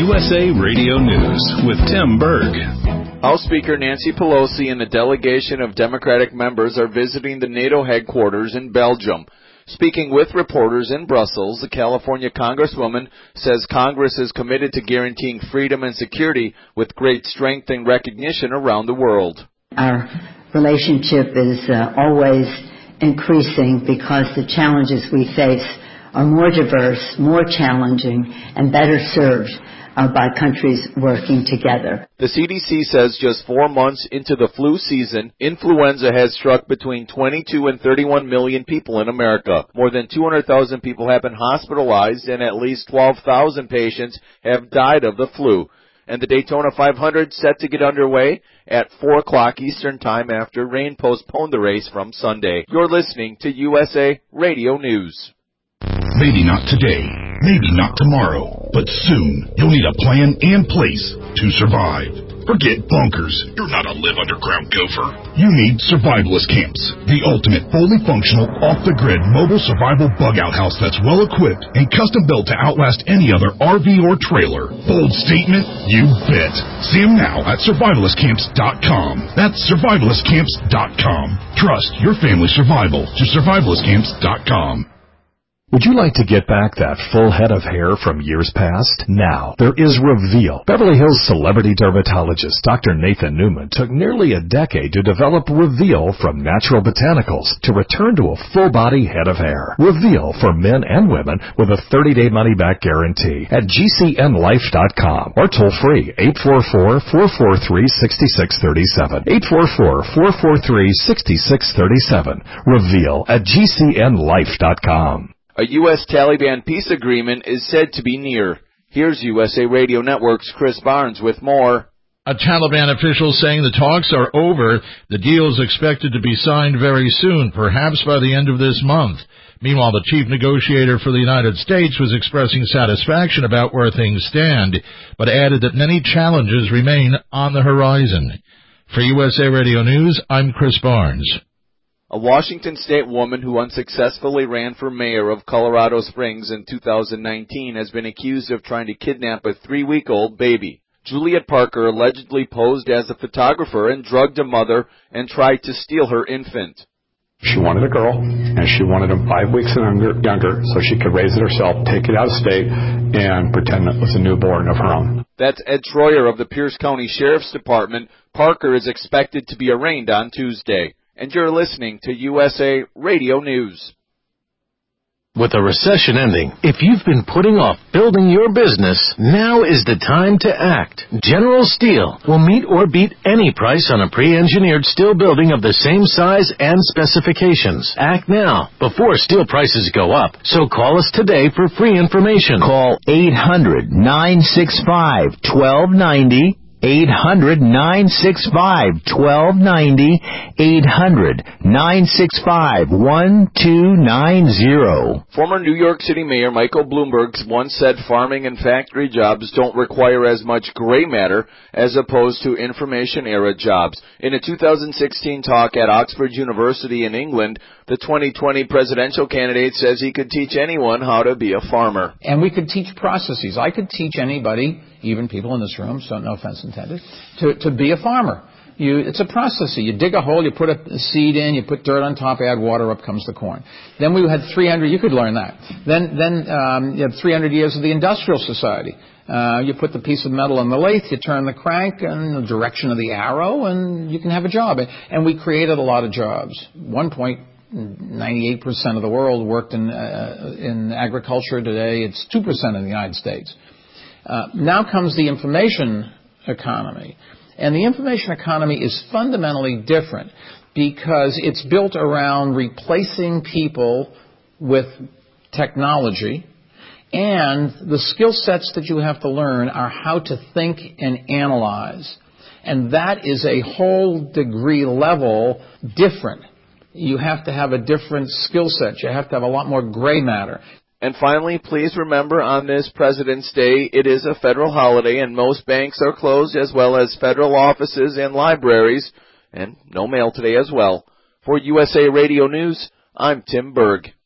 USA Radio News with Tim Berg. House Speaker Nancy Pelosi and a delegation of Democratic members are visiting the NATO headquarters in Belgium. Speaking with reporters in Brussels, the California Congresswoman says Congress is committed to guaranteeing freedom and security with great strength and recognition around the world. Our relationship is always increasing because the challenges we face are more diverse, more challenging, and better served by countries working together. The CDC says just 4 months into the flu season, influenza has struck between 22 and 31 million people in America. More than 200,000 people have been hospitalized and at least 12,000 patients have died of the flu. And the Daytona 500 set to get underway at 4 o'clock Eastern Time after rain postponed the race from Sunday. You're listening to USA Radio News. Maybe not today, maybe not tomorrow, but soon you'll need a plan and place to survive. Forget bunkers. You're not a live underground gopher. You need Survivalist Camps, the ultimate fully functional, off-the-grid mobile survival bug-out house that's well-equipped and custom-built to outlast any other RV or trailer. Bold statement? You bet. See them now at survivalistcamps.com. That's survivalistcamps.com. Trust your family's survival to survivalistcamps.com. Would you like to get back that full head of hair from years past? Now, there is Reveal. Beverly Hills celebrity dermatologist Dr. Nathan Newman took nearly a decade to develop Reveal from natural botanicals to return to a full-body head of hair. Reveal for men and women with a 30-day money-back guarantee at GCNlife.com or toll-free 844-443-6637. 844-443-6637. Reveal at GCNlife.com. A U.S. Taliban peace agreement is said to be near. Here's USA Radio Network's Chris Barnes with more. A Taliban official saying the talks are over. The deal is expected to be signed very soon, perhaps by the end of this month. Meanwhile, the chief negotiator for the United States was expressing satisfaction about where things stand, but added that many challenges remain on the horizon. For USA Radio News, I'm Chris Barnes. A Washington State woman who unsuccessfully ran for mayor of Colorado Springs in 2019 has been accused of trying to kidnap a 3-week-old baby. Juliet Parker allegedly posed as a photographer and drugged a mother and tried to steal her infant. She wanted a girl, and she wanted him 5 weeks younger so she could raise it herself, take it out of state, and pretend it was a newborn of her own. That's Ed Troyer of the Pierce County Sheriff's Department. Parker is expected to be arraigned on Tuesday. And you're listening to USA Radio News. With a recession ending, if you've been putting off building your business, now is the time to act. General Steel will meet or beat any price on a pre-engineered steel building of the same size and specifications. Act now, before steel prices go up. So call us today for free information. Call 800-965-1290. 800-965-1290, 800-965-1290. Former New York City Mayor Michael Bloomberg once said farming and factory jobs don't require as much gray matter as opposed to information-era jobs. In a 2016 talk at Oxford University in England, the 2020 presidential candidate says he could teach anyone how to be a farmer. And we could teach processes. I could teach anybody, even people in this room, so no offense intended, to be a farmer. It's a process. You dig a hole, you put a seed in, you put dirt on top, add water, up comes the corn. Then we had 300, you could learn that. Then you had 300 years of the Industrial Society. You put the piece of metal in the lathe, you turn the crank in the direction of the arrow, and you can have a job. And we created a lot of jobs. 98% of the world worked in agriculture. Today, it's 2% in the United States. Now comes the information economy. And the information economy is fundamentally different because it's built around replacing people with technology, and the skill sets that you have to learn are how to think and analyze. And that is a whole degree level different. You have to have a different skill set. You have to have a lot more gray matter. And finally, please remember on this President's Day, it is a federal holiday and most banks are closed as well as federal offices and libraries, and no mail today as well. For USA Radio News, I'm Tim Berg.